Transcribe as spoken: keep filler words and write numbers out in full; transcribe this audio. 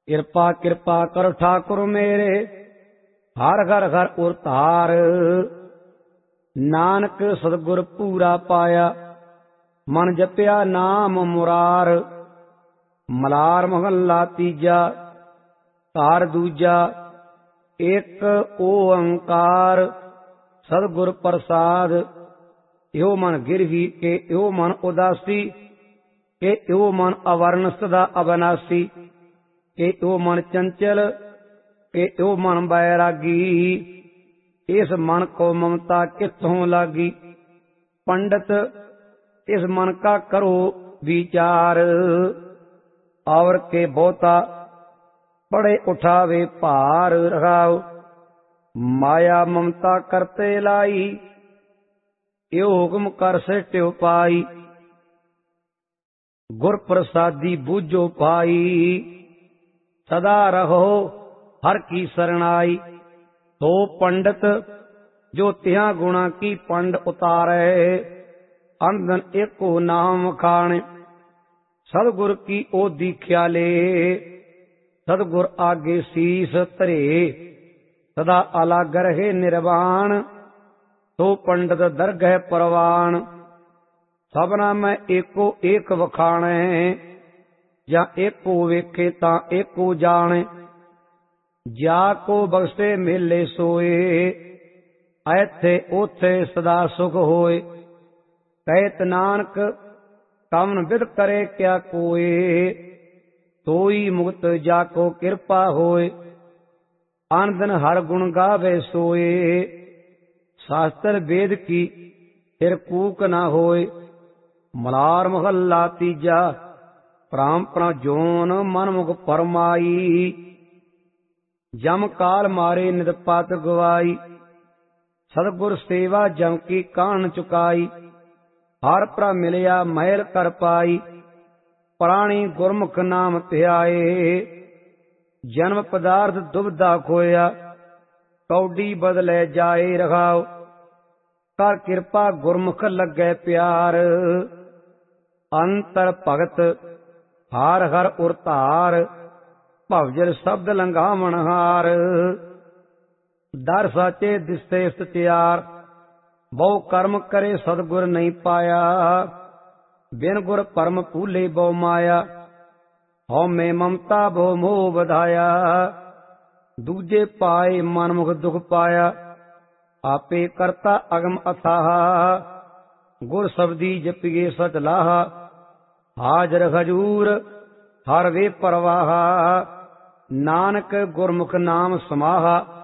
ਕਿਰਪਾ ਕਿਰਪਾ ਕਰ ਠਾਕੁਰ ਮੇਰੇ, ਹਰ ਘਰ ਘਰ ਉਰ ਧਾਰ। ਨਾਨਕ ਸਤਿਗੁਰ ਪੂਰਾ ਪਾਇਆ, ਮਨ ਜਪਿਆ ਨਾਮ ਮੁਰਾਰ। ਮਲਾਰ ਮਹੱਲਾ ਤੀਜਾ, ਘਰ ਦੂਜਾ। ਇੱਕ ਓੰਕਾਰ ਸਤਿਗੁਰ ਪ੍ਰਸਾਦ। ਇਹੋ ਮਨ ਗਿਰਹੀ ਕੇ ਇਹੋ ਮਨ ਉਦਾਸੀ, ਕਿ ਇਹੋ ਮਨ ਅਵਰਨ ਸਦਾ ਅਬਨਾਸੀ। ਕਿ ਇਹੋ ਮਨ ਚੰਚਲ, ਕਿ ਇਹੋ ਮਨ ਬੈਰਾਗੀ। ਇਸ ਮਨ ਕੋ ਮਮਤਾ ਕਿੱਥੋਂ ਲਾਗੀ। ਪੰਡਤ ਇਸ मन का करो विचार, और के बहुता पड़े उठावे भार। रहाओ माया ममता करते लाई, यो हुक्म कर से ट्यो पाई। गुर प्रसादी बूझो पाई, सदा रहो हर की शरणाई। तो पंडित जो तिहा गुणा की पंड उतारे, अंधन एको नाम खाने। सतगुर की ओ दीख्या ले, सतगुर आगे शीस धरे। सदा अलग रहे निर्वाण, तो पंडित दरगह परवान। सबना मैं एको एक वखाणे, या एको वेखे ता एको जाने। जा को बख्शे मेले सोए, ऐथे ओथे सदा सुख होए। कहत नानक कवन विद करे क्या कोय, सोई मुक्त जाको कृपा होय। आन दिन हर गुण गावे सोए, शास्त्र वेद की फिर कूक न होय। मलार महल्ला तीजा, प्राम प्रण जोन मन मुख फरमाई। जम काल मारे नित पत गवाई, सतगुर सेवा जम की कान चुकाई। हर प्रा मिलिया महल कर पाई, प्राणी गुरमुख नाम ध्याए। जन्म पदार्थ दुबदा खोया, कौडी बदले जाए। रखाओ कर कृपा गुरमुख लगे प्यार। अंतर भगत हार हर उर धार, भवजर शब्द लंघावण हार। दर साचे दिसे सत्यार, बहु कर्म करे सतगुर नहीं पाया। बिन गुर परम भूले बहु माया, हौ में ममता बहु मोह बधाया। दूजे पाए मन मुख दुख पाया, आपे करता अगम अथाह। गुर शब्दी जपिए सच लाहा, हाजर हजूर हर वे परवाहा। नानक गुरमुख नाम समाहा,